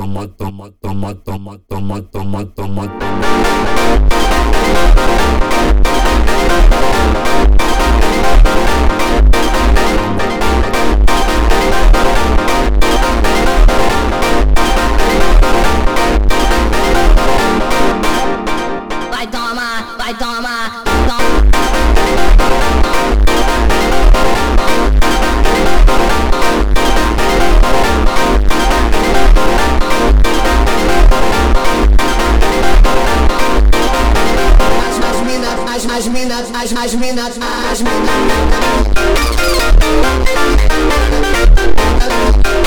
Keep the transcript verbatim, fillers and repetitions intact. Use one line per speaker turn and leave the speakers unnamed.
toma, toma, toma, toma, toma, toma, toma, toma.
Vai toma, vai toma, toma. As, as minas, as, as minas, as minas.